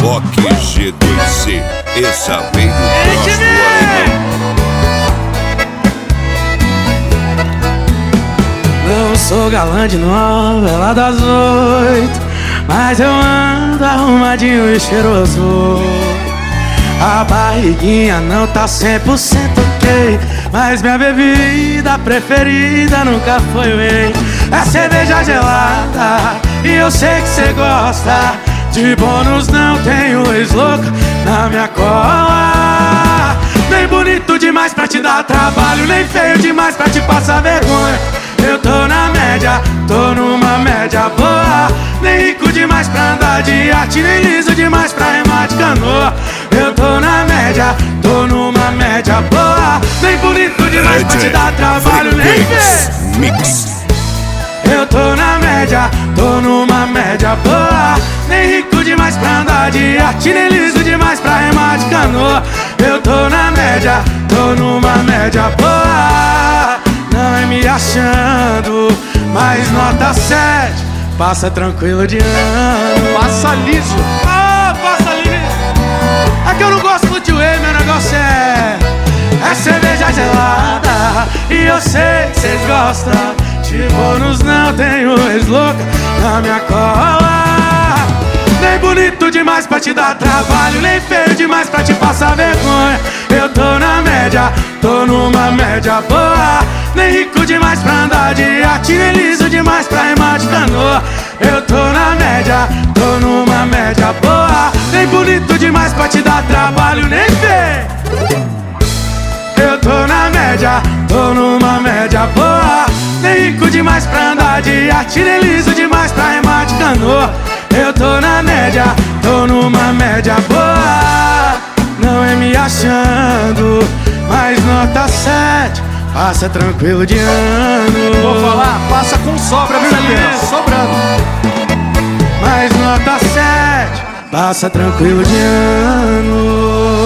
Rock G2C, essa vem do troço alemão. Não sou galã de novela das 8, mas eu ando arrumadinho e cheiroso. A barriguinha não tá 100% ok, mas minha bebida preferida nunca foi whey. É cerveja gelada e eu sei que cê gosta. De bônus não tenho ex-louca na minha cola. Nem bonito demais pra te dar trabalho, nem feio demais pra te passar vergonha. Eu tô na média, tô numa média boa. Nem rico demais pra andar de iate, nem liso demais pra remar de canoa. Eu tô na média, tô numa média boa. Nem bonito demais pra te dar trabalho, nem feio. Mix. Eu tô na média, tô numa média boa. Nem rico demais pra andar de iate, nem liso demais pra remar de canoa. Eu tô na média, tô numa média boa. Não é me achando, mas nota 7. Passa tranquilo de ano. Passa liso. Ah, passa liso. É que eu não gosto do tio E, meu negócio é cerveja gelada. E eu sei que cês gostam. De bônus não tenho ex-louca na minha cola. Nem bonito demais pra te dar trabalho, nem feio demais pra te passar vergonha. Eu tô na média, tô numa média boa. Nem rico demais pra andar de iate, nem liso demais pra remar de canoa. Eu tô na média, tô numa média boa. Nem bonito demais pra te dar trabalho, nem feio. Eu tô na média, tô numa média boa. Nem rico demais pra andar de iate, nem liso demais pra remar de canoa. Eu tô na média, tô numa média boa. Não é me achando, mas nota 7. Passa tranquilo de ano. Vou falar, passa com sobra, viu, Helena? Sobrando. Mas nota 7. Passa tranquilo de ano.